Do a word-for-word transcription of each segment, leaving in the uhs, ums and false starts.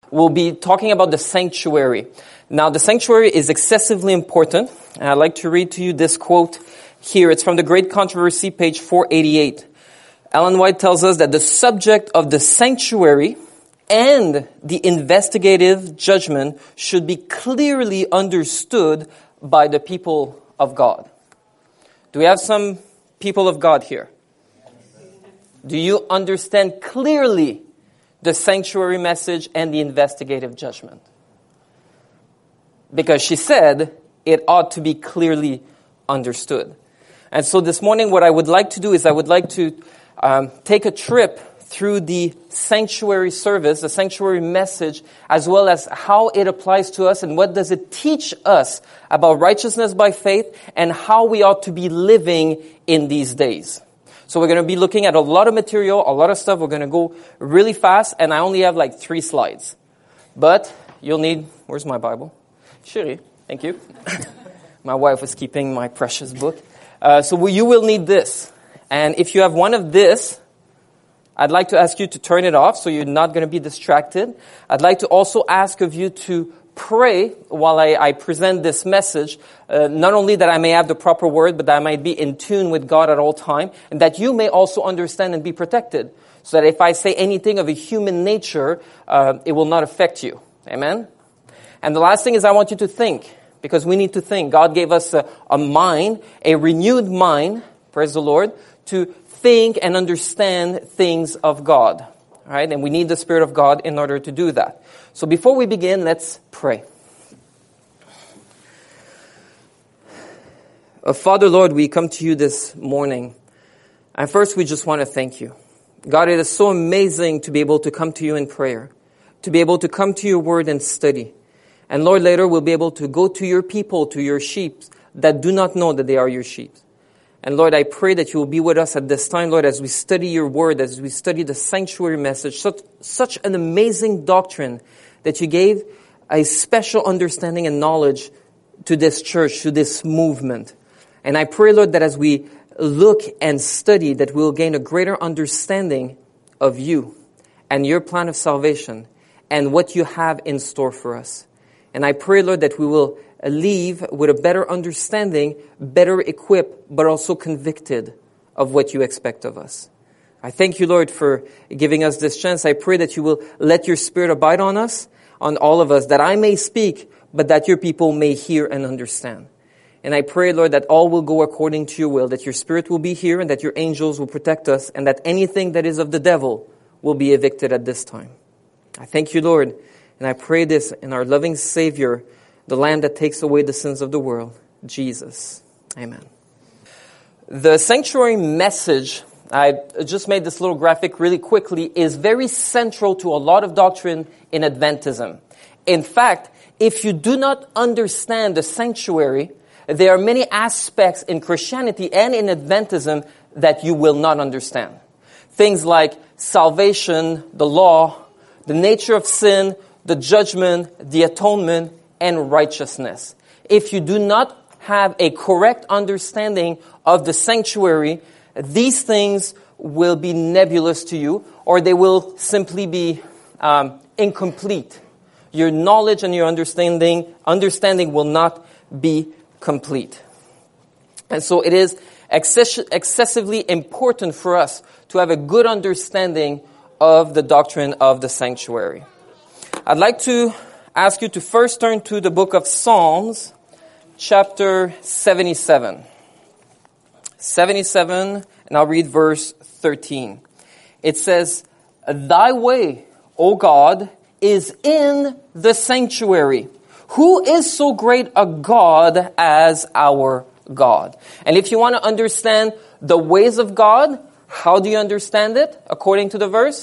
we'll be talking about the sanctuary. Now, the sanctuary is excessively important, and I'd like to read to you this quote here. It's from The Great Controversy, page four eighty-eight. Ellen White tells us that the subject of the sanctuary and the investigative judgment should be clearly understood by the people of God. Do we have some people of God here? Do you understand clearly the sanctuary message and the investigative judgment? Because she said it ought to be clearly understood. And so this morning what I would like to do is I would like to um, take a trip through the sanctuary service, the sanctuary message, as well as how it applies to us and what does it teach us about righteousness by faith and how we ought to be living in these days. So we're going to be looking at a lot of material, a lot of stuff. We're going to go really fast, and I only have like three slides. But you'll need, where's my Bible? Chérie, thank you. My wife was keeping my precious book. Uh, so you will need this. And if you have one of this, I'd like to ask you to turn it off so you're not going to be distracted. I'd like to also ask of you to pray while I, I present this message, uh, not only that I may have the proper word, but that I might be in tune with God at all time, and that you may also understand and be protected, so that if I say anything of a human nature, uh, it will not affect you. Amen? And the last thing is I want you to think, because we need to think. God gave us a, a mind, a renewed mind, praise the Lord, to think and understand things of God. All right? And we need the Spirit of God in order to do that. So before we begin, let's pray. Uh, Father, Lord, we come to you this morning. And first, we just want to thank you. God, it is so amazing to be able to come to you in prayer, to be able to come to your word and study. And Lord, later we'll be able to go to your people, to your sheep that do not know that they are your sheep. And Lord, I pray that you will be with us at this time, Lord, as we study your word, as we study the sanctuary message, such, such an amazing doctrine that you gave a special understanding and knowledge to this church, to this movement. And I pray, Lord, that as we look and study, that we will gain a greater understanding of you and your plan of salvation and what you have in store for us. And I pray, Lord, that we will leave with a better understanding, better equipped, but also convicted of what you expect of us. I thank you, Lord, for giving us this chance. I pray that you will let your Spirit abide on us, on all of us, that I may speak, but that your people may hear and understand. And I pray, Lord, that all will go according to your will, that your Spirit will be here and that your angels will protect us, and that anything that is of the devil will be evicted at this time. I thank you, Lord, and I pray this in our loving Savior, the Lamb that takes away the sins of the world, Jesus. Amen. The sanctuary message, I just made this little graphic really quickly, is very central to a lot of doctrine in Adventism. In fact, if you do not understand the sanctuary, there are many aspects in Christianity and in Adventism that you will not understand. Things like salvation, the law, the nature of sin, the judgment, the atonement, and righteousness. If you do not have a correct understanding of the sanctuary, these things will be nebulous to you, or they will simply be um, incomplete. Your knowledge and your understanding understanding will not be complete. And so it is excess- excessively important for us to have a good understanding of the doctrine of the sanctuary. I'd like to ask you to first turn to the book of Psalms, chapter seventy-seven. seventy-seven, and I'll read verse thirteen. It says, "Thy way, O God, is in the sanctuary. Who is so great a God as our God?" And if you want to understand the ways of God, how do you understand it according to the verse?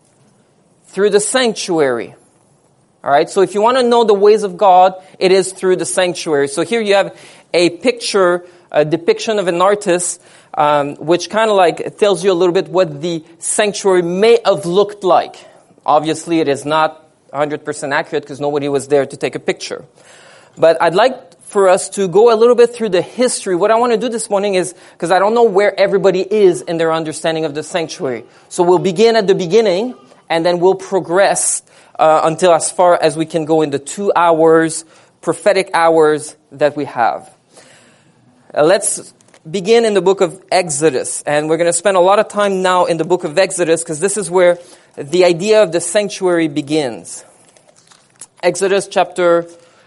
Through the sanctuary. All right, so if you want to know the ways of God, it is through the sanctuary. So here you have a picture, a depiction of an artist, um, which kind of like tells you a little bit what the sanctuary may have looked like. Obviously, it is not one hundred percent accurate because nobody was there to take a picture. But I'd like for us to go a little bit through the history. What I want to do this morning is, because I don't know where everybody is in their understanding of the sanctuary. So we'll begin at the beginning, and then we'll progress uh, until as far as we can go in the two hours, prophetic hours that we have. Uh, let's begin in the book of Exodus. And we're going to spend a lot of time now in the book of Exodus because this is where the idea of the sanctuary begins. Exodus chapter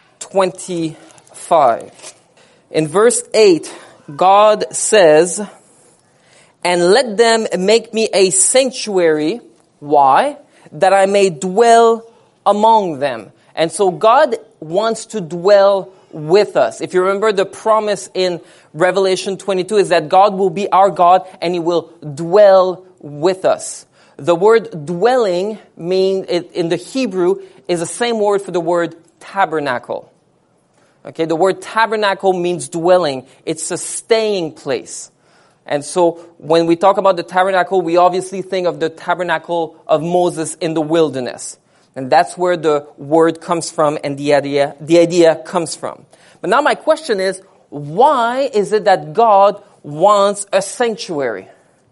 twenty-five. In verse eight, God says, "And let them make me a sanctuary." Why? "That I may dwell among them." And so God wants to dwell with us. If you remember, the promise in Revelation twenty-two is that God will be our God and He will dwell with us. The word dwelling mean it, in the Hebrew is the same word for the word tabernacle. Okay, the word tabernacle means dwelling. It's a staying place. And so when we talk about the tabernacle, we obviously think of the tabernacle of Moses in the wilderness. And that's where the word comes from and the idea, the idea comes from. But now my question is, why is it that God wants a sanctuary?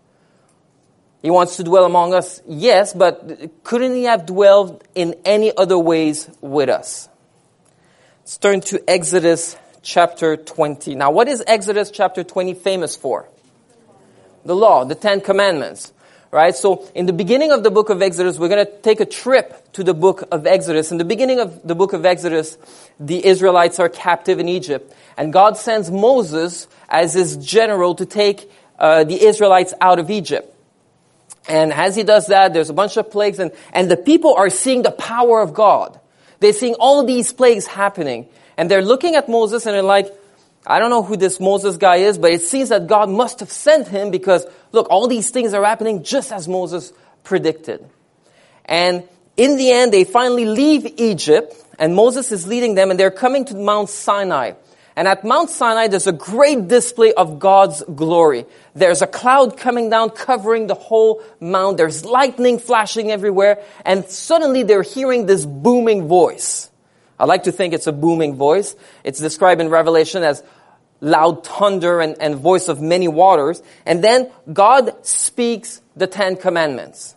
He wants to dwell among us, yes, but couldn't He have dwelled in any other ways with us? Let's turn to Exodus chapter twenty. Now, what is Exodus chapter twenty famous for? The law, the Ten Commandments, right? So, in the beginning of the book of Exodus, we're going to take a trip to the book of Exodus. In the beginning of the book of Exodus, the Israelites are captive in Egypt, and God sends Moses as His general to take uh, the Israelites out of Egypt. And as He does that, there's a bunch of plagues, and, and the people are seeing the power of God. They're seeing all these plagues happening, and they're looking at Moses and they're like, I don't know who this Moses guy is, but it seems that God must have sent him because, look, all these things are happening just as Moses predicted. And in the end, they finally leave Egypt, and Moses is leading them, and they're coming to Mount Sinai. And at Mount Sinai, there's a great display of God's glory. There's a cloud coming down, covering the whole mount. There's lightning flashing everywhere, and suddenly they're hearing this booming voice. I like to think it's a booming voice. It's described in Revelation as loud thunder and, and voice of many waters. And then God speaks the Ten Commandments.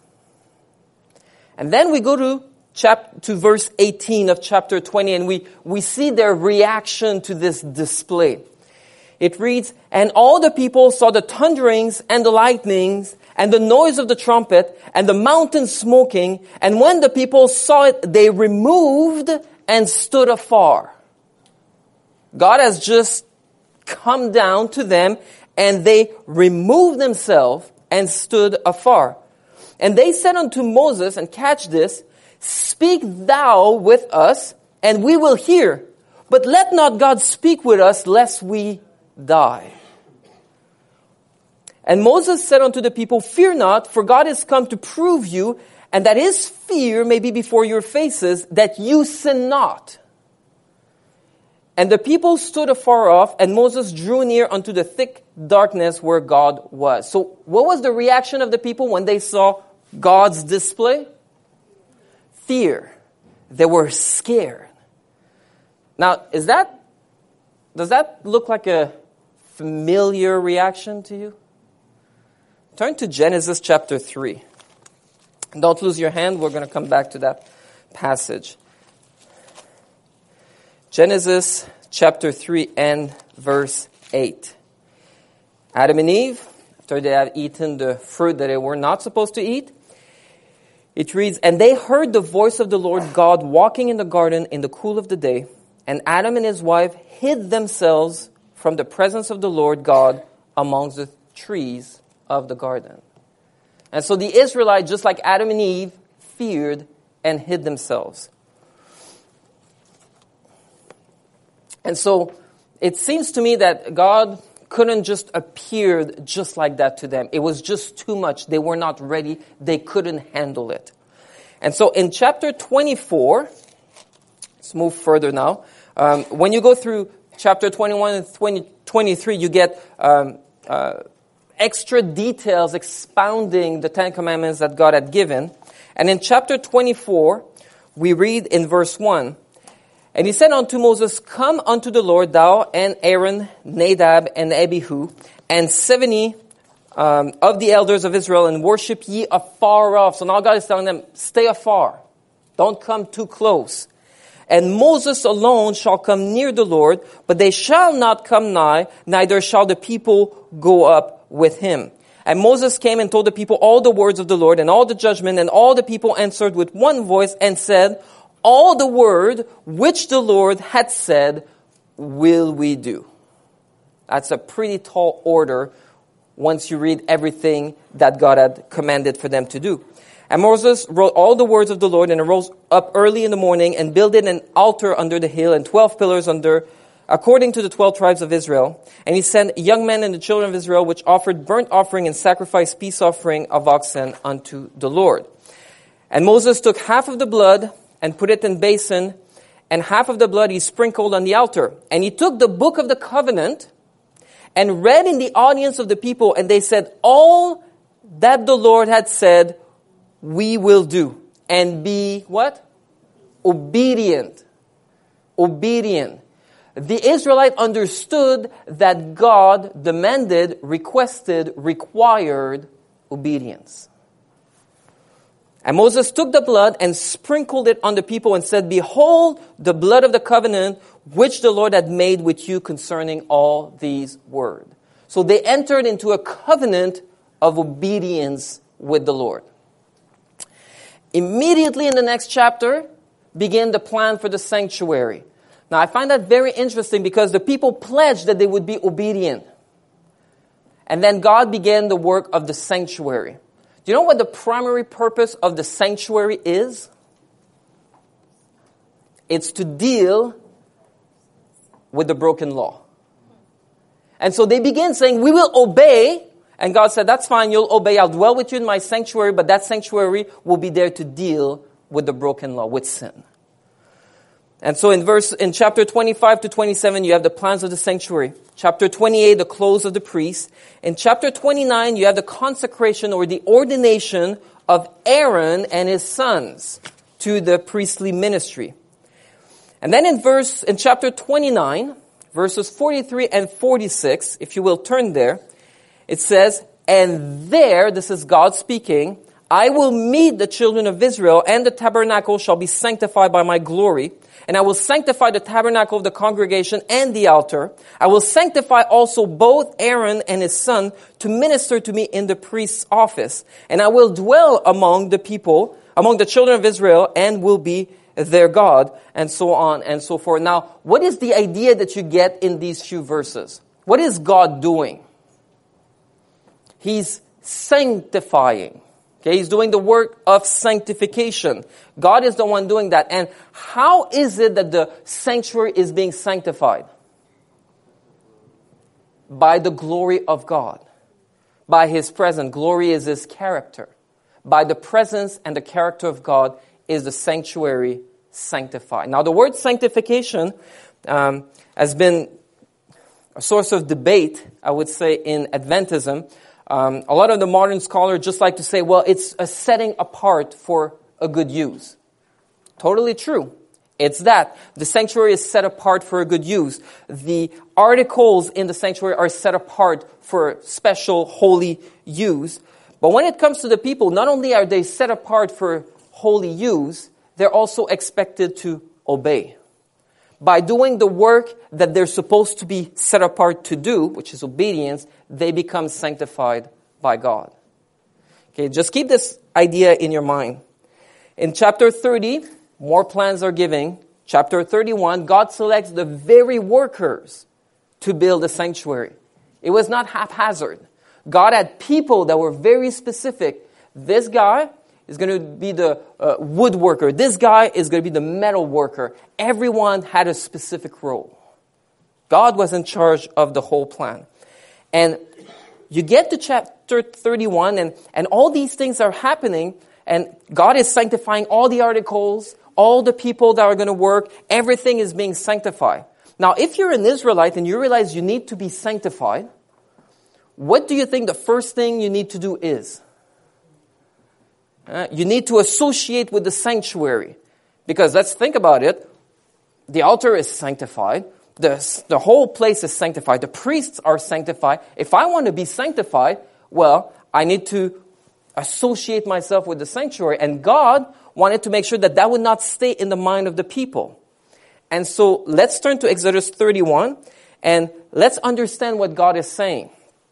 And then we go to chap- to verse eighteen of chapter twenty, and we, we see their reaction to this display. It reads, "And all the people saw the thunderings and the lightnings and the noise of the trumpet and the mountain smoking. And when the people saw it, they removed and stood afar." God has just come down to them, and they removed themselves and stood afar. And they said unto Moses, and catch this, "Speak thou with us, and we will hear. But let not God speak with us, lest we die." And Moses said unto the people, "Fear not, for God is come to prove you, and that His fear may be before your faces, that you sin not." And the people stood afar off, and Moses drew near unto the thick darkness where God was. So what was the reaction of the people when they saw God's display? Fear. They were scared. Now, is that, does that look like a familiar reaction to you? Turn to Genesis chapter three. Don't lose your hand. We're going to come back to that passage. Genesis chapter three and verse eight. Adam and Eve, after they had eaten the fruit that they were not supposed to eat, it reads, "And they heard the voice of the Lord God walking in the garden in the cool of the day, and Adam and his wife hid themselves from the presence of the Lord God amongst the trees of the garden." And so the Israelites, just like Adam and Eve, feared and hid themselves. And so it seems to me that God couldn't just appear just like that to them. It was just too much. They were not ready. They couldn't handle it. And so in chapter twenty-four, let's move further now. Um, when you go through chapter twenty-one and twenty, twenty-three, you get um, uh, extra details expounding the Ten Commandments that God had given. And in chapter twenty-four, we read in verse one, "And he said unto Moses, Come unto the Lord, thou and Aaron, Nadab, and Abihu, and seventy um, of the elders of Israel, and worship ye afar off." So now God is telling them, stay afar. Don't come too close. And Moses alone shall come near the Lord, but they shall not come nigh, neither shall the people go up with him. And Moses came and told the people all the words of the Lord and all the judgment, and all the people answered with one voice and said, all the word which the Lord had said will we do. That's a pretty tall order once you read everything that God had commanded for them to do. And Moses wrote all the words of the Lord and arose up early in the morning and builded an altar under the hill and twelve pillars under, according to the twelve tribes of Israel. And he sent young men and the children of Israel, which offered burnt offering and sacrificed peace offering of oxen unto the Lord. And Moses took half of the blood and put it in basin, and half of the blood he sprinkled on the altar. And he took the book of the covenant and read in the audience of the people, and they said, all that the Lord had said, we will do. And be, what? Obedient. Obedient. The Israelite understood that God demanded, requested, required obedience. And Moses took the blood and sprinkled it on the people and said, behold, the blood of the covenant which the Lord had made with you concerning all these words. So they entered into a covenant of obedience with the Lord. Immediately in the next chapter, began the plan for the sanctuary. Now I find that very interesting because the people pledged that they would be obedient. And then God began the work of the sanctuary. Do you know what the primary purpose of the sanctuary is? It's to deal with the broken law. And so they began saying, we will obey. And God said, that's fine, you'll obey. I'll dwell with you in my sanctuary, but that sanctuary will be there to deal with the broken law, with sin. And so in verse, in chapter twenty-five to twenty-seven, you have the plans of the sanctuary. Chapter twenty-eight, the clothes of the priest. In chapter twenty-nine, you have the consecration or the ordination of Aaron and his sons to the priestly ministry. And then in verse, in chapter twenty-nine, verses forty-three and forty-six, if you will turn there, it says, and there, this is God speaking, I will meet the children of Israel, and the tabernacle shall be sanctified by my glory. And I will sanctify the tabernacle of the congregation and the altar. I will sanctify also both Aaron and his son to minister to me in the priest's office. And I will dwell among the people, among the children of Israel, and will be their God, and so on and so forth. Now, what is the idea that you get in these few verses? What is God doing? He's sanctifying. Okay, he's doing the work of sanctification. God is the one doing that. And how is it that the sanctuary is being sanctified? By the glory of God. By His presence. Glory is His character. By the presence and the character of God is the sanctuary sanctified. Now the word sanctification um, has been a source of debate, I would say, in Adventism. Um, a lot of the modern scholars just like to say, well, it's a setting apart for a good use. Totally true. It's that. The sanctuary is set apart for a good use. The articles in the sanctuary are set apart for special holy use. But when it comes to the people, not only are they set apart for holy use, they're also expected to obey. By doing the work that they're supposed to be set apart to do, which is obedience, they become sanctified by God. Okay, just keep this idea in your mind. In chapter thirty, more plans are given. Chapter thirty-one, God selects the very workers to build a sanctuary. It was not haphazard. God had people that were very specific. This guy is going to be the uh, woodworker. This guy is going to be the metal worker. Everyone had a specific role. God was in charge of the whole plan. And you get to chapter thirty-one, and, and all these things are happening, and God is sanctifying all the articles, all the people that are going to work. Everything is being sanctified. Now, if you're an Israelite and you realize you need to be sanctified, what do you think the first thing you need to do is? Uh, you need to associate with the sanctuary. Because let's think about it. The altar is sanctified. The, the whole place is sanctified. The priests are sanctified. If I want to be sanctified, well, I need to associate myself with the sanctuary. And God wanted to make sure that that would not stay in the mind of the people. And so let's turn to Exodus thirty-one and let's understand what God is saying.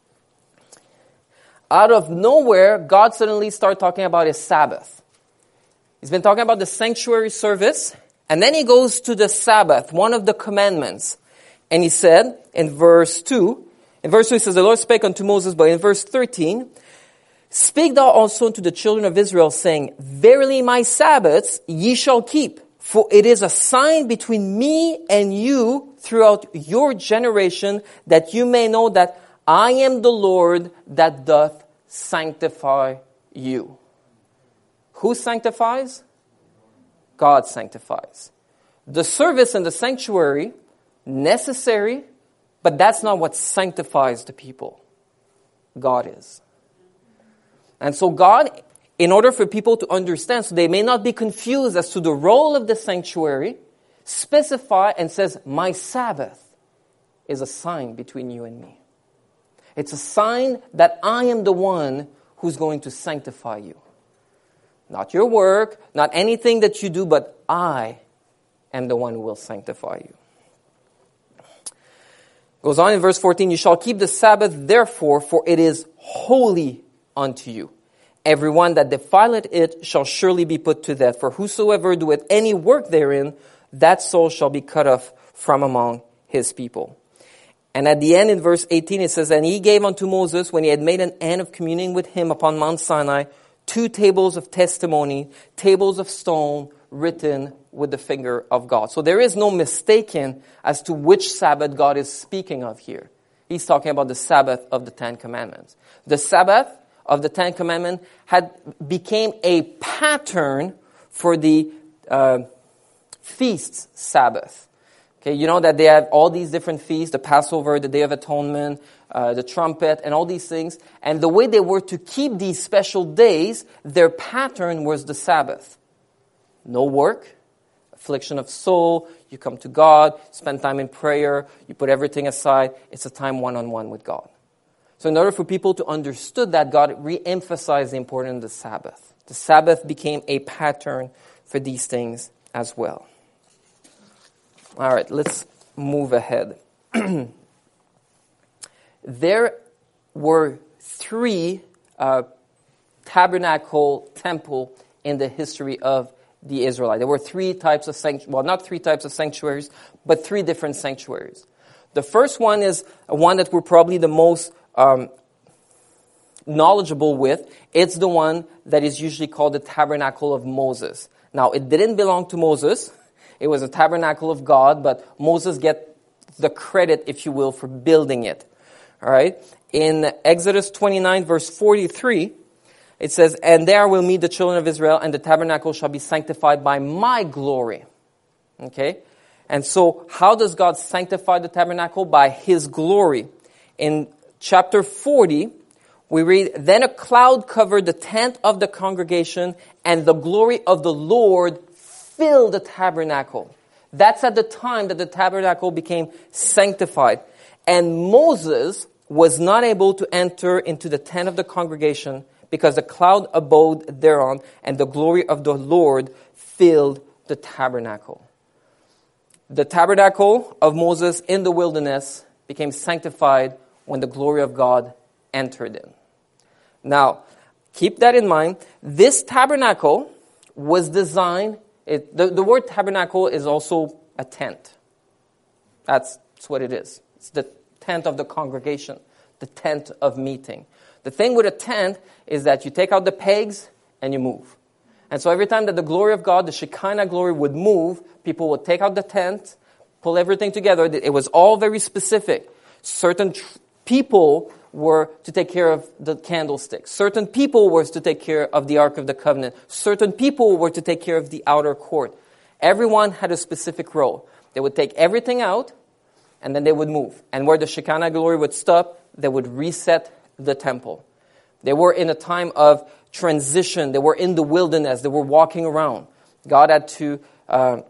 Out of nowhere, God suddenly started talking about his Sabbath. He's been talking about the sanctuary service, and then he goes to the Sabbath, one of the commandments. And he said in verse two, in verse two it says, the Lord spake unto Moses, but in verse thirteen, speak thou also unto the children of Israel, saying, verily my Sabbaths ye shall keep, for it is a sign between me and you throughout your generation, that you may know that I am the Lord that doth sanctify you. Who sanctifies? God sanctifies. The service in the sanctuary, necessary, but that's not what sanctifies the people. God is. And so God, in order for people to understand, so they may not be confused as to the role of the sanctuary, specify and says, my Sabbath is a sign between you and me. It's a sign that I am the one who's going to sanctify you. Not your work, not anything that you do, but I am the one who will sanctify you. Goes on in verse fourteen, you shall keep the Sabbath therefore, for it is holy unto you. Everyone that defileth it shall surely be put to death. For whosoever doeth any work therein, that soul shall be cut off from among his people. And at the end in verse eighteen it says, and he gave unto Moses, when he had made an end of communing with him upon Mount Sinai, two tables of testimony, tables of stone, written with the finger of God. So there is no mistaking as to which Sabbath God is speaking of here. He's talking about the Sabbath of the Ten Commandments. The Sabbath of the Ten Commandments had became a pattern for the uh, feasts Sabbath. Okay, you know that they have all these different feasts, the Passover, the Day of Atonement, uh, the trumpet, and all these things. And the way they were to keep these special days, their pattern was the Sabbath. No work, affliction of soul, you come to God, spend time in prayer, you put everything aside. It's a time one-on-one with God. So in order for people to understand that, God re-emphasized the importance of the Sabbath. The Sabbath became a pattern for these things as well. All right, let's move ahead. There were three uh, tabernacle temple in the history of the Israelites. There were three types of sanctuaries, well, not three types of sanctuaries, but three different sanctuaries. The first one is one that we're probably the most um, knowledgeable with. It's the one that is usually called the Tabernacle of Moses. Now, it didn't belong to Moses. It was a tabernacle of God, but Moses gets the credit, if you will, for building it. All right? In Exodus twenty-nine, verse forty-three, it says, and there will meet the children of Israel, and the tabernacle shall be sanctified by my glory. Okay? And so, how does God sanctify the tabernacle? By his glory. In chapter forty, we read, then a cloud covered the tent of the congregation, and the glory of the Lord filled the tabernacle. That's at the time that the tabernacle became sanctified. And Moses was not able to enter into the tent of the congregation because the cloud abode thereon, and the glory of the Lord filled the tabernacle. The tabernacle of Moses in the wilderness became sanctified when the glory of God entered in. Now, keep that in mind. This tabernacle was designed, it, the, the word tabernacle is also a tent. That's, that's what it is. It's the tent of the congregation, the tent of meeting. The thing with a tent is that you take out the pegs and you move. And so every time that the glory of God, the Shekinah glory would move, people would take out the tent, pull everything together. It was all very specific. Certain tr- people were to take care of the candlesticks. Certain people were to take care of the Ark of the Covenant. Certain people were to take care of the outer court. Everyone had a specific role. They would take everything out, and then they would move. And where the Shekinah glory would stop, they would reset the temple. They were in a time of transition. They were in the wilderness. They were walking around. God had to uh,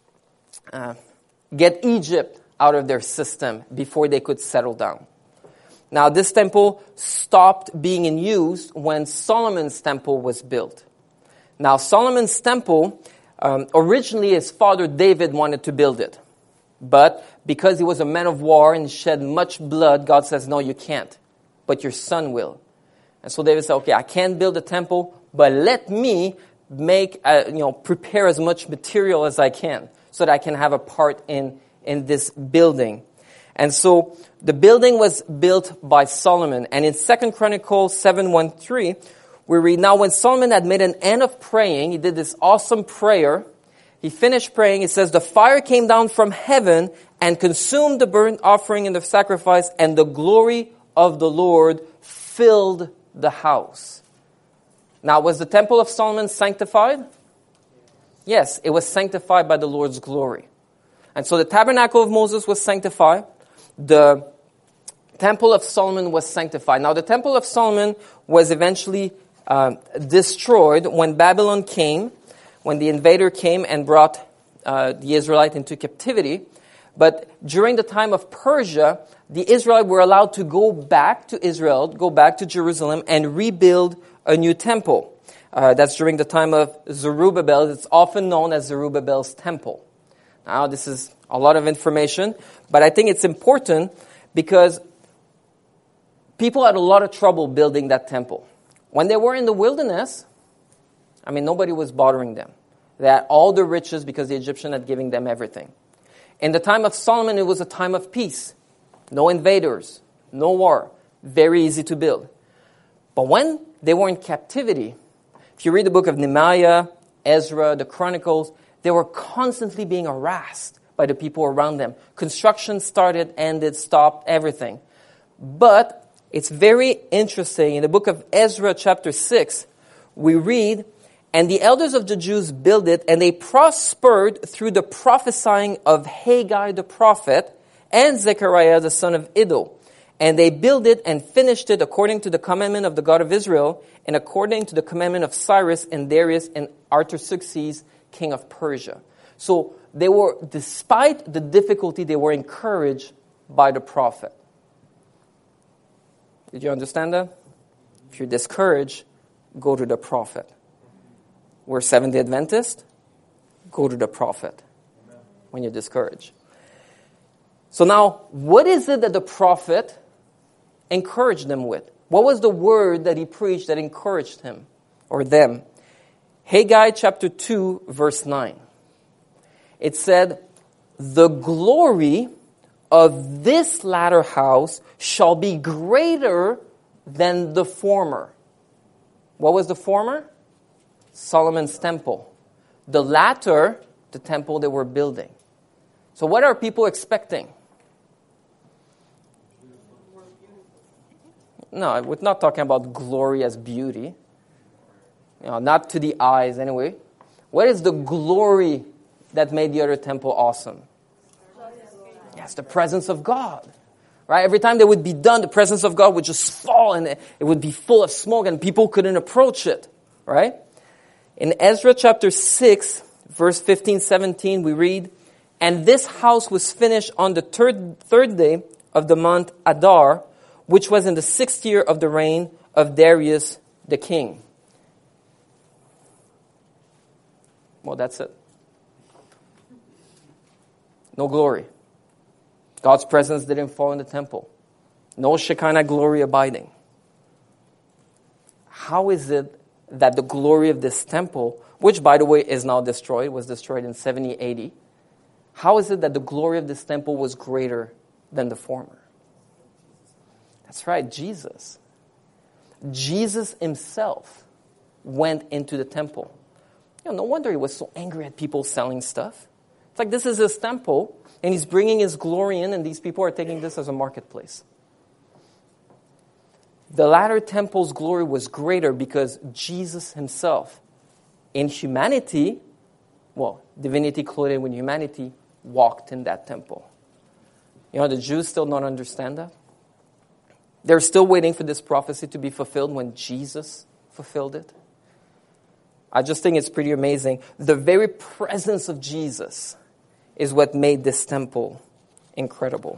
uh, get Egypt out of their system before they could settle down. Now, this temple stopped being in use when Solomon's temple was built. Now, Solomon's temple, um, originally his father David wanted to build it. But because he was a man of war and shed much blood, God says, no, you can't. But your son will. And so David said, okay, I can't build a temple, but let me make, uh, you know, prepare as much material as I can so that I can have a part in, in this building. And so the building was built by Solomon. And in Second Chronicles seven one three, we read, now when Solomon had made an end of praying, he did this awesome prayer. He finished praying. It says, the fire came down from heaven and consumed the burnt offering and the sacrifice, and the glory of the Lord filled the house. Now, was the temple of Solomon sanctified? Yes, it was sanctified by the Lord's glory. And so the tabernacle of Moses was sanctified. The temple of Solomon was sanctified. Now, the temple of Solomon was eventually uh, destroyed when Babylon came, when the invader came and brought uh, the Israelites into captivity. But during the time of Persia, the Israelites were allowed to go back to Israel, go back to Jerusalem, and rebuild a new temple. Uh, that's during the time of Zerubbabel. It's often known as Zerubbabel's temple. Now, this is a lot of information, but I think it's important because people had a lot of trouble building that temple. When they were in the wilderness, I mean, nobody was bothering them. They had all the riches because the Egyptian had given them everything. In the time of Solomon, it was a time of peace. No invaders, no war, very easy to build. But when they were in captivity, if you read the book of Nehemiah, Ezra, the Chronicles, they were constantly being harassed by the people around them. Construction started, ended, stopped, everything. But it's very interesting. In the book of Ezra, chapter six, we read, and the elders of the Jews built it, and they prospered through the prophesying of Haggai the prophet and Zechariah the son of Iddo. And they built it and finished it according to the commandment of the God of Israel, and according to the commandment of Cyrus and Darius and Artaxerxes, king of Persia. So they were, despite the difficulty, they were encouraged by the prophet. Did you understand that? If you're discouraged, go to the prophet. We're Seventh-day Adventist, go to the prophet when you're discouraged. So now, what is it that the prophet encouraged them with? What was the word that he preached that encouraged him or them? Haggai chapter two, verse nine. It said, the glory of this latter house shall be greater than the former. What was the former? Solomon's temple. The latter, the temple they were building. So what are people expecting? No, we're not talking about glory as beauty. You know, not to the eyes anyway. What is the glory that made the other temple awesome? Yes, the presence of God. Right? Every time they would be done, the presence of God would just fall and it would be full of smoke and people couldn't approach it. Right? In Ezra chapter six, verse fifteen, seventeen, we read, and this house was finished on the third, third day of the month Adar, which was in the sixth year of the reign of Darius the king. Well, that's it. No glory. God's presence didn't fall in the temple. No Shekinah glory abiding. How is it that the glory of this temple, which by the way is now destroyed, was destroyed in seventy A D, how is it that the glory of this temple was greater than the former? That's right, Jesus. Jesus himself went into the temple. You know, no wonder he was so angry at people selling stuff. It's like this is his temple, and he's bringing his glory in, and these people are taking this as a marketplace. The latter temple's glory was greater because Jesus himself, in humanity, well, divinity clothed in humanity, walked in that temple. You know, the Jews still don't understand that. They're still waiting for this prophecy to be fulfilled when Jesus fulfilled it. I just think it's pretty amazing. The very presence of Jesus is what made this temple incredible.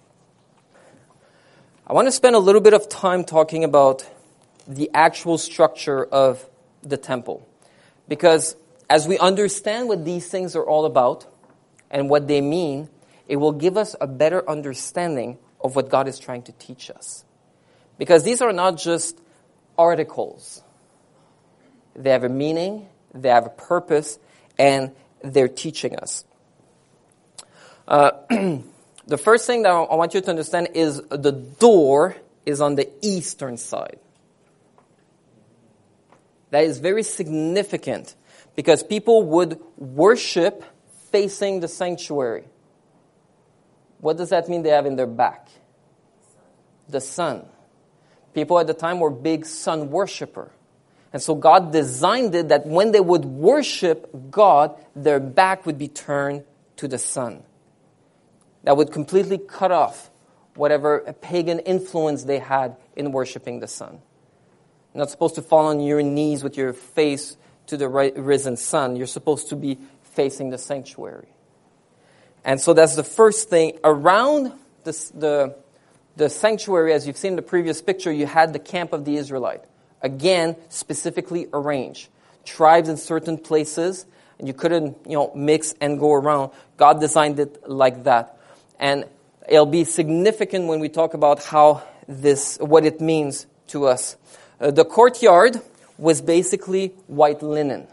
I want to spend a little bit of time talking about the actual structure of the temple. Because as we understand what these things are all about and what they mean, it will give us a better understanding of what God is trying to teach us. Because these are not just articles. They have a meaning, they have a purpose, and they're teaching us. Uh, the first thing that I want you to understand is the door is on the eastern side. That is very significant because people would worship facing the sanctuary. What does that mean they have in their back? The sun. People at the time were big sun worshippers. And so God designed it that when they would worship God, their back would be turned to the sun. That would completely cut off whatever pagan influence they had in worshiping the sun. You're not supposed to fall on your knees with your face to the risen sun. You're supposed to be facing the sanctuary. And so that's the first thing. Around this, the, the sanctuary, as you've seen in the previous picture, you had the camp of the Israelite. Again, specifically arranged. Tribes in certain places, and you couldn't, you know, mix and go around. God designed it like that. And it'll be significant when we talk about how this, what it means to us. Uh, the courtyard was basically white linen,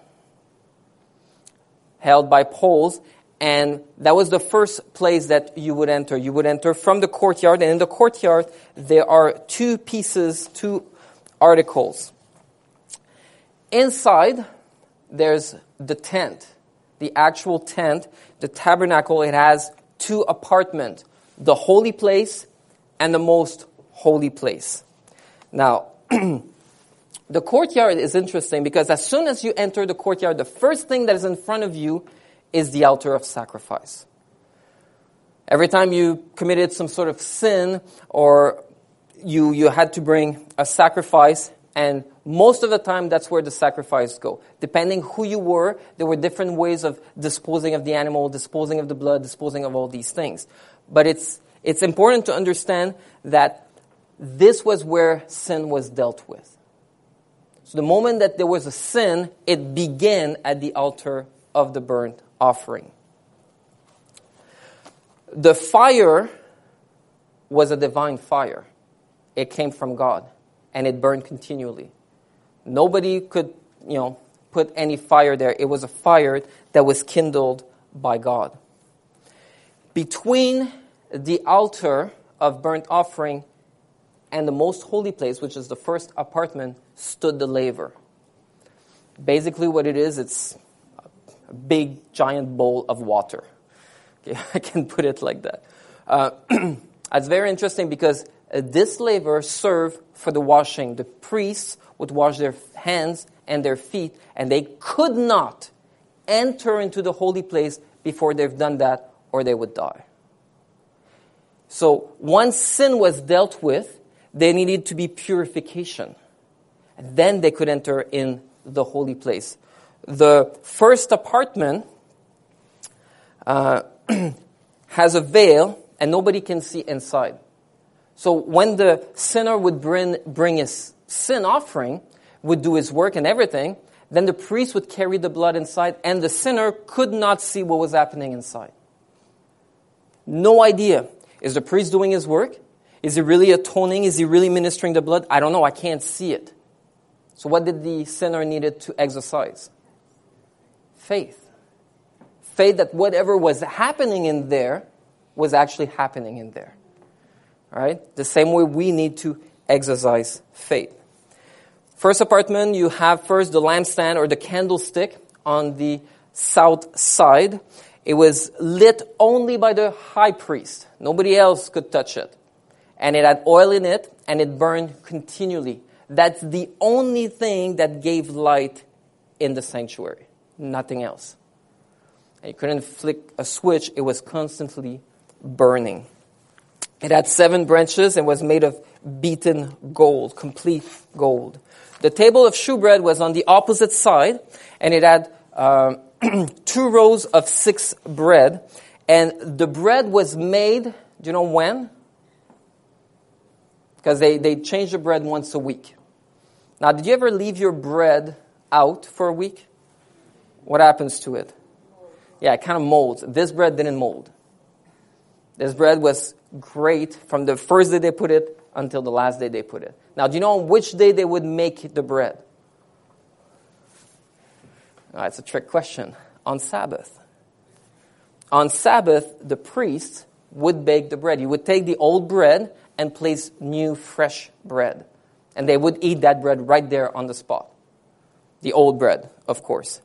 held by poles, and that was the first place that you would enter. You would enter from the courtyard, and in the courtyard there are two pieces, two articles. Inside, there's the tent, the actual tent, the tabernacle. It has two apartments, the holy place and the most holy place. Now, the courtyard is interesting because as soon as you enter the courtyard, the first thing that is in front of you is the altar of sacrifice. Every time you committed some sort of sin or you, you had to bring a sacrifice, and most of the time that's where the sacrifice go. Depending who you were, there were different ways of disposing of the animal, disposing of the blood, disposing of all these things. But it's it's important to understand that this was where sin was dealt with. So the moment that there was a sin, it began at the altar of the burnt offering. The fire was a divine fire. It came from God, and it burned continually. Nobody could, you know, put any fire there. It was a fire that was kindled by God. Between the altar of burnt offering and the most holy place, which is the first apartment, stood the laver. Basically what it is, it's a big, giant bowl of water. Okay, I can put it like that. Uh, it's very interesting because uh, this laver served for the washing. The priests would wash their hands and their feet, and they could not enter into the holy place before they've done that, or they would die. So once sin was dealt with, there needed to be purification. And then they could enter in the holy place. The first apartment uh, has a veil, and nobody can see inside. So when the sinner would bring, bring his sin offering, would do his work and everything, then the priest would carry the blood inside, and the sinner could not see what was happening inside. No idea. Is the priest doing his work? Is he really atoning? Is he really ministering the blood? I don't know. I can't see it. So what did the sinner needed to exercise? Faith. Faith that whatever was happening in there was actually happening in there. All right? The same way we need to exercise faith. First apartment, you have first the lampstand or the candlestick on the south side. It was lit only by the high priest. Nobody else could touch it. And it had oil in it, and it burned continually. That's the only thing that gave light in the sanctuary. Nothing else. And you couldn't flick a switch. It was constantly burning. It had seven branches and was made of beaten gold, complete gold. The table of shewbread was on the opposite side, and it had uh, two rows of six bread. And the bread was made, do you know when? Because they, they changed the bread once a week. Now, did you ever leave your bread out for a week? what happens to it? Yeah, it kind of molds. This bread didn't mold. This bread was great from the first day they put it until the last day they put it. Now, do you know on which day they would make the bread? Oh, that's a trick question. On Sabbath. On Sabbath, the priest would bake the bread. He would take the old bread and place new, fresh bread. And they would eat that bread right there on the spot. The old bread, of course.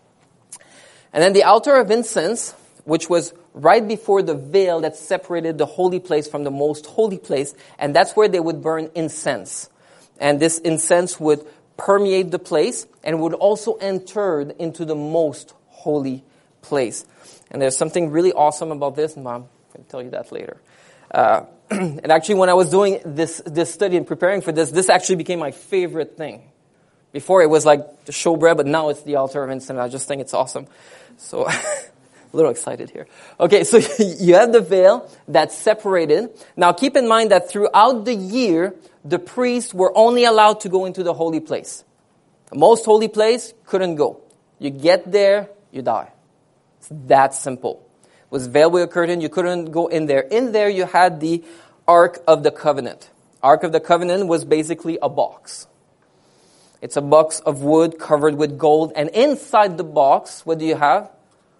And then the altar of incense, which was right before the veil that separated the holy place from the most holy place, and that's where they would burn incense. And this incense would permeate the place and would also enter into the most holy place. And there's something really awesome about this, and Mom, I'll tell you that later. Uh, and actually, when I was doing this this study and preparing for this, this actually became my favorite thing. Before it was like the showbread, but now it's the altar of incense. I just think it's awesome. So, a little excited here. Okay, so you have the veil that's separated. Now, keep in mind that throughout the year, the priests were only allowed to go into the holy place. The most holy place, couldn't go. You get there, you die. It's that simple. It was veiled with a curtain. You couldn't go in there. In there, you had the Ark of the Covenant. Ark of the Covenant was basically a box. It's a box of wood covered with gold. And inside the box, what do you have?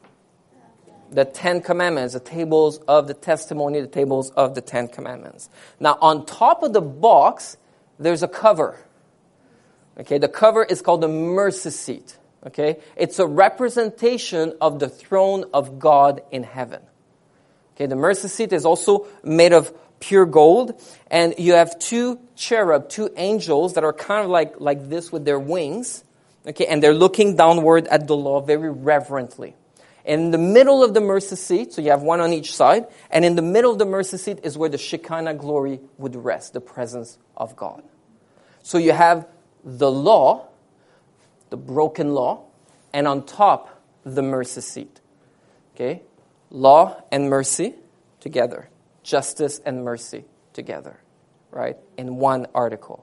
The Ten Commandments, the tables of the testimony, the tables of the Ten Commandments. Now, on top of the box, there's a cover. Okay, the cover is called the mercy seat. Okay, it's a representation of the throne of God in heaven. Okay, the mercy seat is also made of pure gold, and you have two cherub, two angels that are kind of like, like this with their wings, okay, and they're looking downward at the law very reverently. In the middle of the mercy seat, so you have one on each side, and in the middle of the mercy seat is where the Shekinah glory would rest, the presence of God. So you have the law, the broken law, and on top, the mercy seat. Okay? Law and mercy together. Justice and mercy together, right? In one article.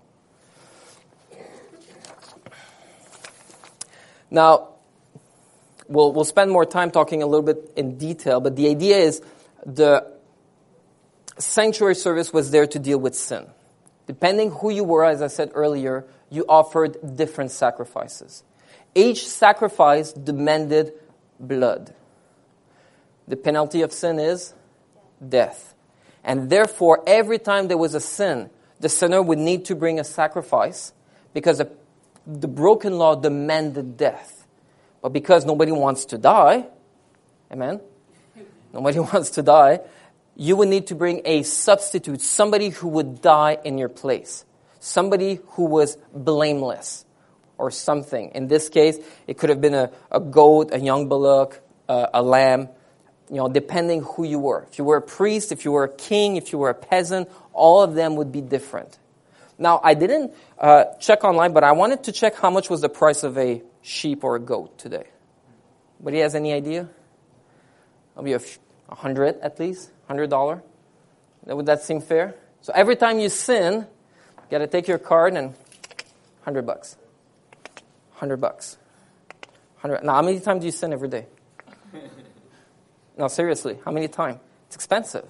Now, we'll we'll spend more time talking a little bit in detail, but the idea is the sanctuary service was there to deal with sin. Depending who you were, as I said earlier, you offered different sacrifices. Each sacrifice demanded blood. The penalty of sin is death. And therefore, every time there was a sin, the sinner would need to bring a sacrifice because the, the broken law demanded death. But because nobody wants to die, amen? Nobody wants to die. You would need to bring a substitute, somebody who would die in your place. Somebody who was blameless or something. In this case, it could have been a, a goat, a young bullock, uh, a lamb. You know, depending who you were. If you were a priest, if you were a king, if you were a peasant, all of them would be different. Now, I didn't uh, check online, but I wanted to check how much was the price of a sheep or a goat today. Anybody has any idea? Maybe a a hundred at least, hundred dollar. Would that seem fair? So every time you sin, you got to take your card and hundred bucks, hundred bucks, hundred. Now, how many times do you sin every day? No, seriously, how many times? It's expensive.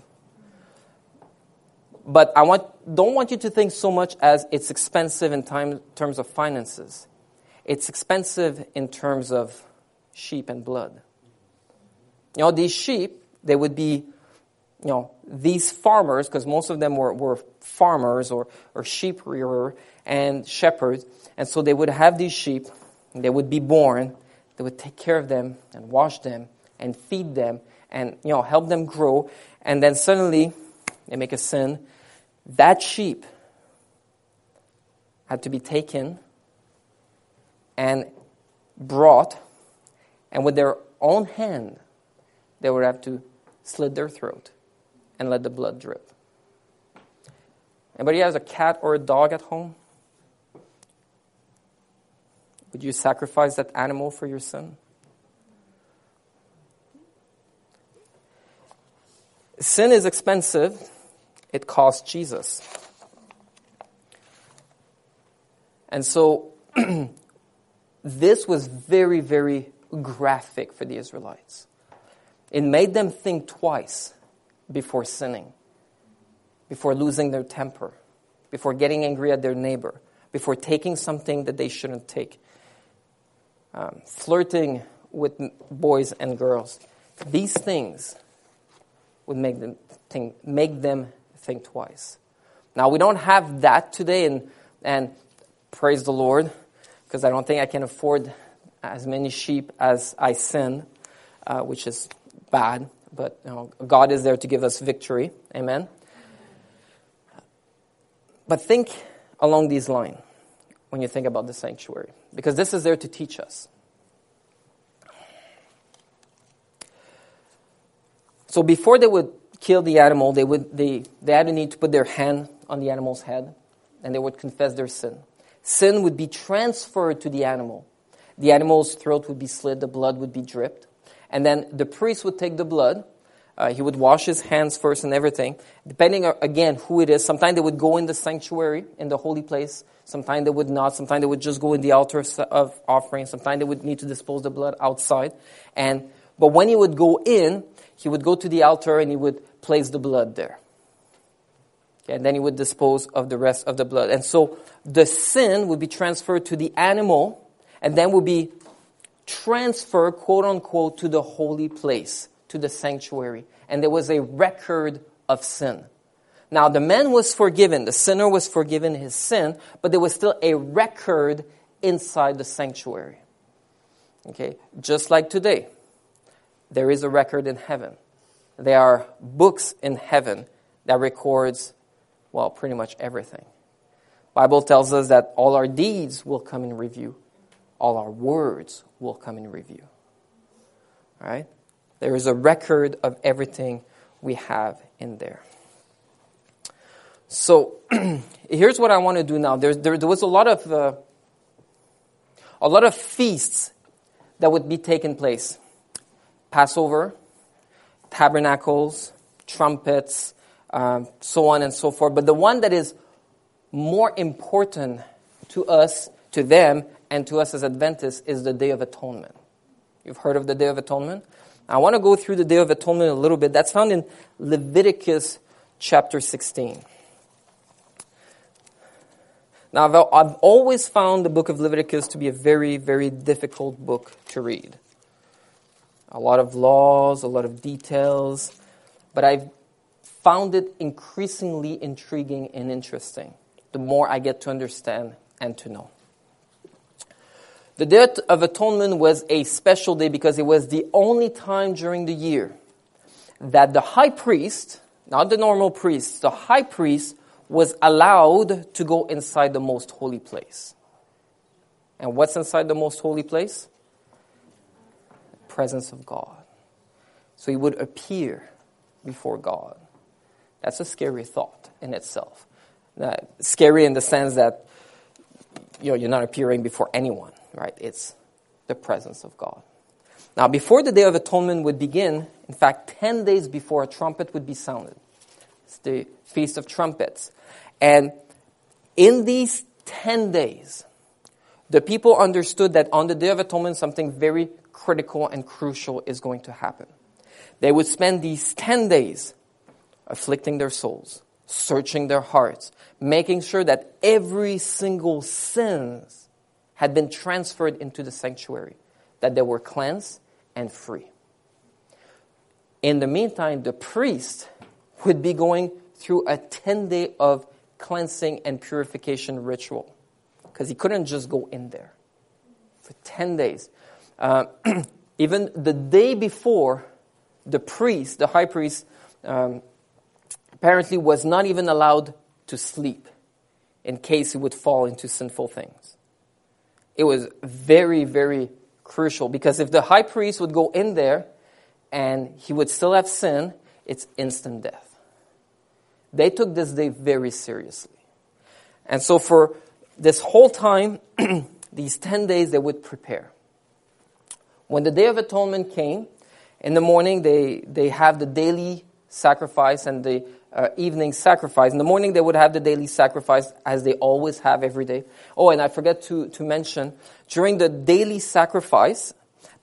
But I want don't want you to think so much as it's expensive in time, terms of finances. It's expensive in terms of sheep and blood. You know, these sheep, they would be, you know, these farmers, because most of them were, were farmers or, or sheep rearer and shepherds. And so they would have these sheep, and they would be born. They would take care of them and wash them and feed them and, you know, help them grow. And then suddenly they make a sin. That sheep had to be taken and brought, and with their own hand, they would have to slit their throat and let the blood drip. Anybody has a cat or a dog at home? Would you sacrifice that animal for your sin? Sin is expensive. It cost Jesus. And so, this was very, very graphic for the Israelites. It made them think twice before sinning, before losing their temper, before getting angry at their neighbor, before taking something that they shouldn't take, um, flirting with boys and girls. These things would make them think, make them think twice. Now, we don't have that today, and, and praise the Lord, because I don't think I can afford as many sheep as I sin, uh, which is bad, but you know, God is there to give us victory. Amen. But think along these lines when you think about the sanctuary, because this is there to teach us. So before they would kill the animal, they would they, they had to need to put their hand on the animal's head, and they would confess their sin. Sin would be transferred to the animal. The animal's throat would be slit, the blood would be dripped, and then the priest would take the blood. Uh, he would wash his hands first and everything. Depending, on, again, who it is. Sometimes they would go in the sanctuary, in the holy place. Sometimes they would not. Sometimes they would just go in the altar of offering. Sometimes they would need to dispose the blood outside. And but when he would go in, he would go to the altar and he would place the blood there. Okay, and then he would dispose of the rest of the blood. And so the sin would be transferred to the animal and then would be transferred, quote unquote, to the holy place, to the sanctuary. And there was a record of sin. Now the man was forgiven, the sinner was forgiven his sin, but there was still a record inside the sanctuary. Okay, just like today. There is a record in heaven. There are books in heaven that records, well, pretty much everything. Bible tells us that all our deeds will come in review. All our words will come in review. All right? There is a record of everything we have in there. So, here's what I want to do now. There, there, there was a lot of uh, a lot of feasts that would be taking place. Passover, tabernacles, trumpets, um, so on and so forth. But the one that is more important to us, to them, and to us as Adventists is the Day of Atonement. You've heard of the Day of Atonement? I want to go through the Day of Atonement a little bit. That's found in Leviticus chapter sixteen. Now, I've always found the book of Leviticus to be a very, very difficult book to read. A lot of laws, a lot of details, but I've found it increasingly intriguing and interesting the more I get to understand and to know. The Day of Atonement was a special day because it was the only time during the year that the high priest, not the normal priest, the high priest was allowed to go inside the most holy place. And what's inside the most holy place? The presence of God. So he would appear before God. That's a scary thought in itself. Uh, scary in the sense that you know, you're not appearing before anyone, right? It's the presence of God. Now, before the Day of Atonement would begin, in fact, ten days before, a trumpet would be sounded. It's the Feast of Trumpets. And in these ten days, the people understood that on the Day of Atonement, something very critical and crucial is going to happen. They would spend these ten days afflicting their souls, searching their hearts, making sure that every single sin had been transferred into the sanctuary, that they were cleansed and free. In the meantime, the priest would be going through a ten-day of cleansing and purification ritual, because he couldn't just go in there for ten days. Uh, even the day before, the priest, the high priest, um, apparently was not even allowed to sleep in case he would fall into sinful things. It was very, very crucial, because if the high priest would go in there and he would still have sin, it's instant death. They took this day very seriously. And so for this whole time, these ten days, they would prepare. When the Day of Atonement came, in the morning, they, they have the daily sacrifice and the uh, evening sacrifice. In the morning, they would have the daily sacrifice, as they always have every day. Oh, and I forgot to, to mention, during the daily sacrifice,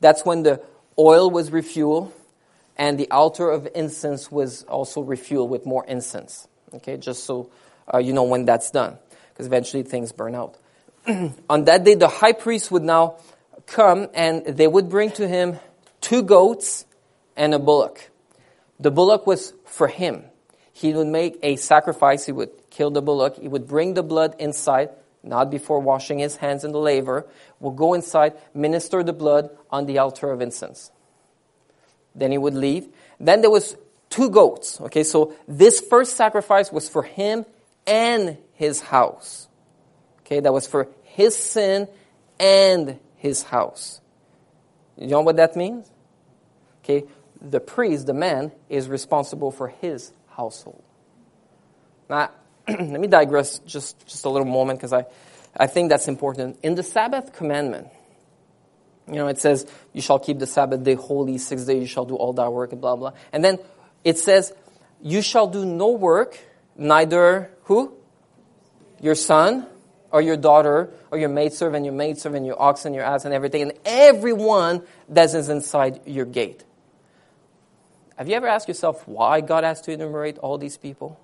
That's when the oil was refueled, and the altar of incense was also refueled with more incense. Okay, just so uh, you know when that's done, because eventually things burn out. On that day, the high priest would now come, and they would bring to him two goats and a bullock. The bullock was for him. He would make a sacrifice. He would kill the bullock. He would bring the blood inside, not before washing his hands in the laver. Would go inside, minister the blood on the altar of incense. Then he would leave. Then there was two goats. Okay, so this first sacrifice was for him and his house. Okay, that was for his sin and his house. You know what that means? Okay, the priest, the man, is responsible for his household. Now, let me digress just, just a little moment, because I, I think that's important. In the Sabbath commandment, you know, it says, you shall keep the Sabbath day holy, six days you shall do all thy work, and blah, blah. And then it says, you shall do no work, neither who? Your son, or your daughter, or your maidservant, your maidservant, your oxen, your ass, and everything, and everyone that is inside your gate. Have you ever asked yourself why God has to enumerate all these people?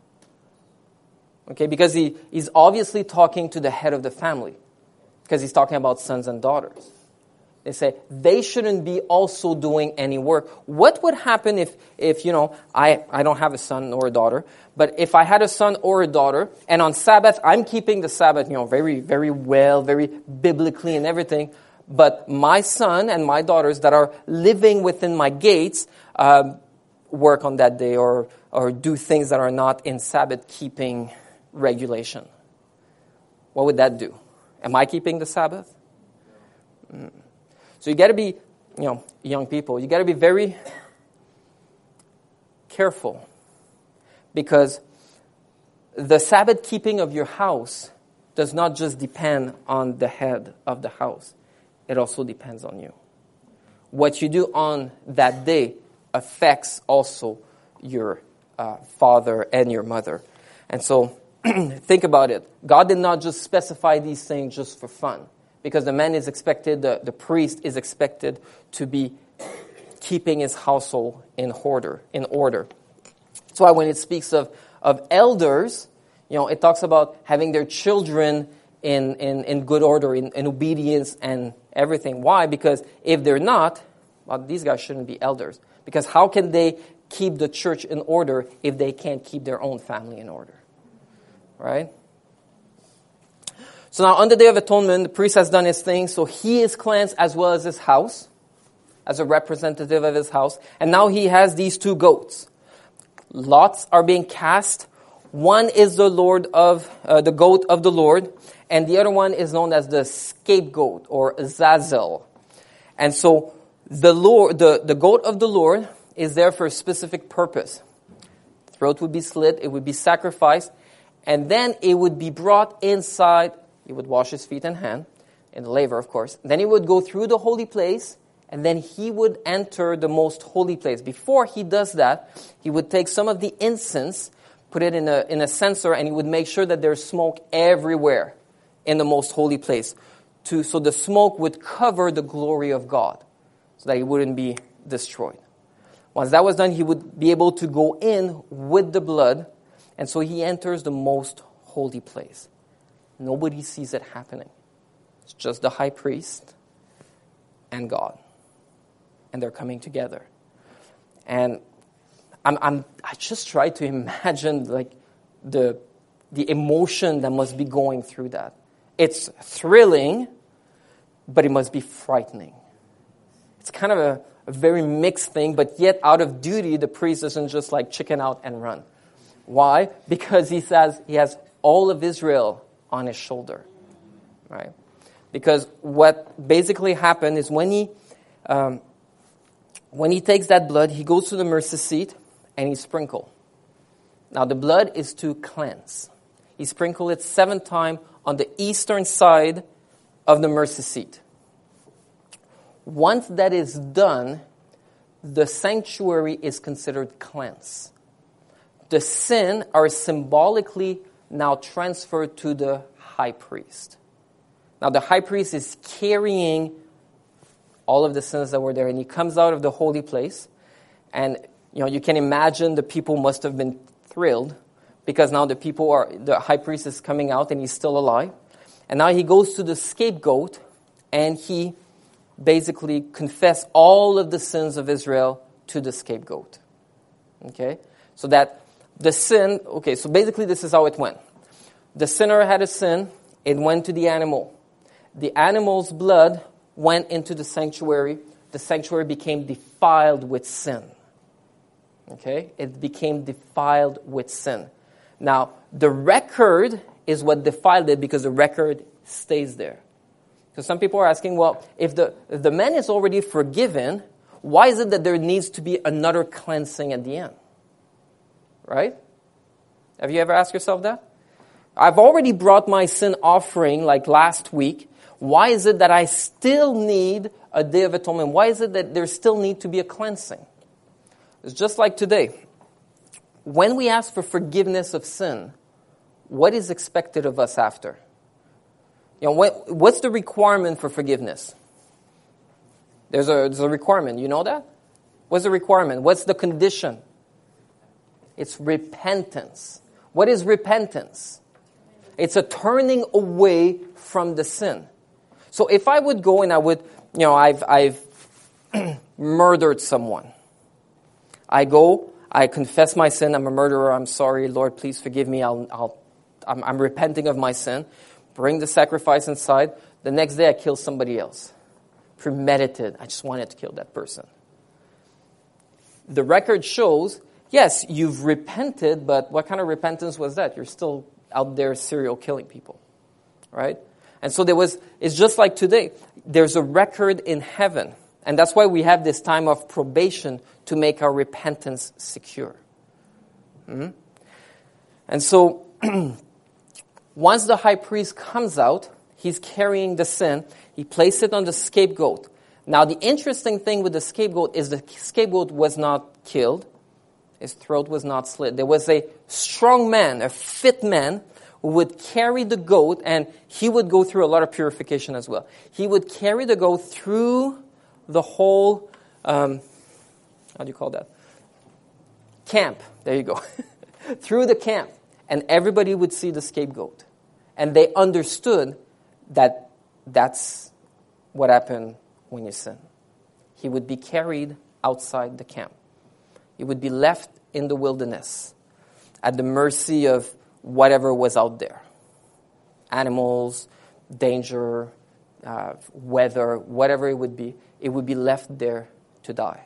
Okay, because he, he's obviously talking to the head of the family, because he's talking about sons and daughters. They say they shouldn't be also doing any work. What would happen if, if you know, I, I don't have a son or a daughter, but if I had a son or a daughter, and on Sabbath, I'm keeping the Sabbath, you know, very, very well, very biblically and everything, but my son and my daughters that are living within my gates um, work on that day or, or do things that are not in Sabbath-keeping regulation. What would that do? Am I keeping the Sabbath? Mm. So you got to be, you know, young people, you got to be very careful, because the Sabbath keeping of your house does not just depend on the head of the house. It also depends on you. What you do on that day affects also your uh, father and your mother. And so think about it. God did not just specify these things just for fun. Because the man is expected, the, the priest is expected to be keeping his household in order. In order. That's why when it speaks of, of elders, you know, it talks about having their children in, in, in good order, in, in obedience and everything. Why? Because if they're not, well, these guys shouldn't be elders. Because how can they keep the church in order if they can't keep their own family in order? Right? So now on the Day of Atonement, the priest has done his thing, so he is cleansed as well as his house, as a representative of his house. And now he has these two goats. Lots are being cast. One is the Lord of uh, the goat of the Lord, and the other one is known as the scapegoat or Azazel. And so the Lord, the, the goat of the Lord is there for a specific purpose. The throat would be slit, it would be sacrificed, and then it would be brought inside. He would wash his feet and hand, in the laver, of course. Then he would go through the holy place, and then he would enter the most holy place. Before he does that, he would take some of the incense, put it in a, in a censer, and he would make sure that there's smoke everywhere in the most holy place. To, so the smoke would cover the glory of God, so that he wouldn't be destroyed. Once that was done, he would be able to go in with the blood, and so he enters the most holy place. Nobody sees it happening. It's just the high priest and God. And they're coming together. And I'm, I'm, I just try to imagine like the, the emotion that must be going through that. It's thrilling, but it must be frightening. It's kind of a, a very mixed thing, but yet out of duty, the priest doesn't just like chicken out and run. Why? Because he says he has all of Israel on his shoulder, right? Because what basically happened is when he um, when he takes that blood, he goes to the mercy seat and he sprinkles. Now the blood is to cleanse. He sprinkled it seven times on the eastern side of the mercy seat. Once that is done, the sanctuary is considered cleansed. The sin are symbolically now transferred to the high priest. Now the high priest is carrying all of the sins that were there. And he comes out of the holy place. And, you know, you can imagine the people must have been thrilled because now the people are, the high priest is coming out and he's still alive. And now he goes to the scapegoat and he basically confessed all of the sins of Israel to the scapegoat. Okay? So that the sin, okay, so basically this is how it went. The sinner had a sin, it went to the animal. The animal's blood went into the sanctuary. The sanctuary became defiled with sin. Okay? It became defiled with sin. Now, the record is what defiled it because the record stays there. So some people are asking, well, if the, if the man is already forgiven, why is it that there needs to be another cleansing at the end? Right? Have you ever asked yourself that? I've already brought my sin offering like last week. Why is it that I still need a Day of Atonement? Why is it that there still need to be a cleansing? It's just like today. When we ask for forgiveness of sin, what is expected of us after? You know, what, what's the requirement for forgiveness? There's a, there's a requirement. You know that? What's the requirement? What's the condition? It's repentance. What is repentance? It's a turning away from the sin. So if I would go and I would, you know, I've I've murdered someone. I go, I confess my sin. I'm a murderer. I'm sorry, Lord. Please forgive me. I'll I'll I'm, I'm repenting of my sin. Bring the sacrifice inside. The next day, I kill somebody else. Premeditated. I just wanted to kill that person. The record shows, yes, you've repented, but what kind of repentance was that? You're still out there serial killing people, right? And so there was, it's just like today. There's a record in heaven. And that's why we have this time of probation to make our repentance secure. Mm-hmm. And so, once the high priest comes out, he's carrying the sin. He placed it on the scapegoat. Now, the interesting thing with the scapegoat is the scapegoat was not killed. His throat was not slit. There was a strong man, a fit man, who would carry the goat, and he would go through a lot of purification as well. He would carry the goat through the whole, um, how do you call that? Camp. There you go. Through the camp. And everybody would see the scapegoat. And they understood that that's what happened when you sin. He would be carried outside the camp. He would be left in the wilderness at the mercy of whatever was out there. Animals, danger, uh, weather, whatever it would be. It would be left there to die.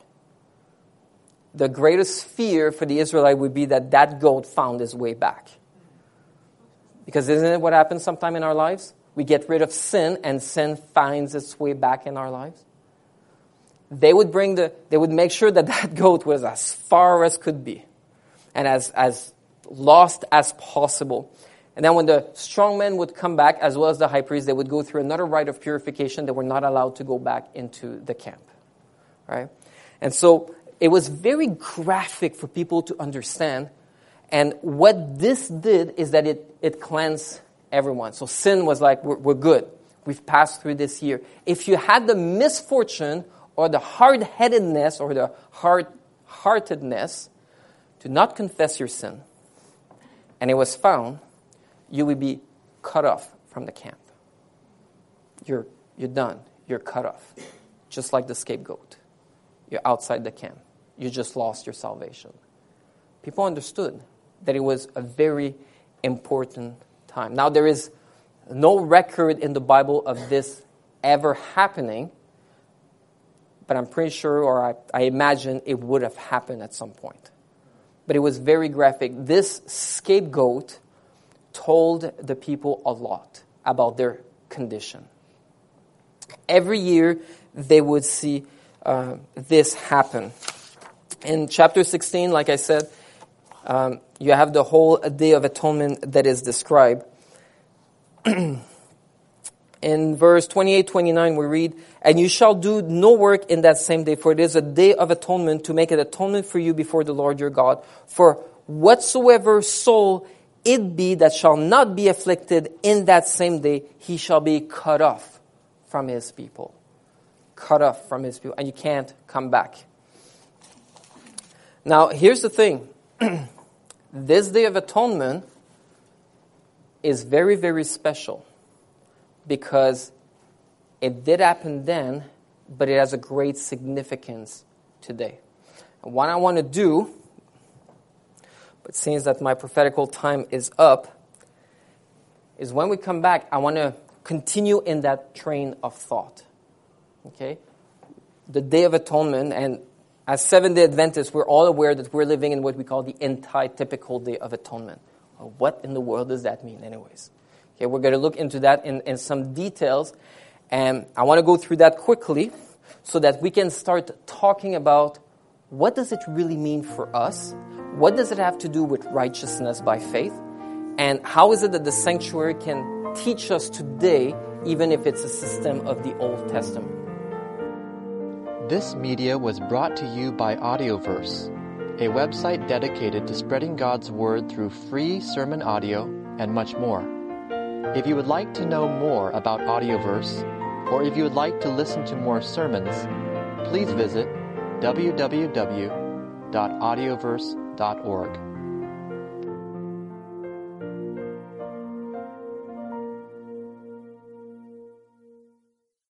The greatest fear for the Israelite would be that that goat found his way back. Because isn't it what happens sometime in our lives? We get rid of sin and sin finds its way back in our lives. They would bring the, they would make sure that that goat was as far as could be and as, as lost as possible. And then when the strong men would come back, as well as the high priest, they would go through another rite of purification. They were not allowed to go back into the camp. Right? And so it was very graphic for people to understand. And what this did is that it, it cleansed everyone. So sin was like, we're, we're good. We've passed through this year. If you had the misfortune or the hard-headedness or the hard-heartedness to not confess your sin, and it was found, you would be cut off from the camp. You're, you're done. You're cut off. Just like the scapegoat. You're outside the camp. You just lost your salvation. People understood that it was a very important time. Now, there is no record in the Bible of this ever happening, but I'm pretty sure, or I, I imagine, it would have happened at some point. But it was very graphic. This scapegoat told the people a lot about their condition. Every year, they would see uh, this happen. In chapter sixteen, like I said, um, you have the whole Day of Atonement that is described. In verse twenty-eight, twenty-nine, we read, "And you shall do no work in that same day, for it is a day of atonement to make an atonement for you before the Lord your God. For whatsoever soul it be that shall not be afflicted in that same day, he shall be cut off from his people." cut off from his people, and you can't come back. Now, here's the thing. This Day of Atonement is very, very special because it did happen then, but it has a great significance today. And what I want to do, but seems that my prophetical time is up, is when we come back, I want to continue in that train of thought. Okay? The Day of Atonement, and as Seventh-day Adventists, we're all aware that we're living in what we call the anti-typical Day of Atonement. Well, what in the world does that mean anyways? Okay, we're going to look into that in, in some details, and I want to go through that quickly so that we can start talking about what does it really mean for us? What does it have to do with righteousness by faith? And how is it that the sanctuary can teach us today, even if it's a system of the Old Testament? This media was brought to you by Audioverse, a website dedicated to spreading God's Word through free sermon audio and much more. If you would like to know more about Audioverse, or if you would like to listen to more sermons, please visit w w w dot audioverse dot org.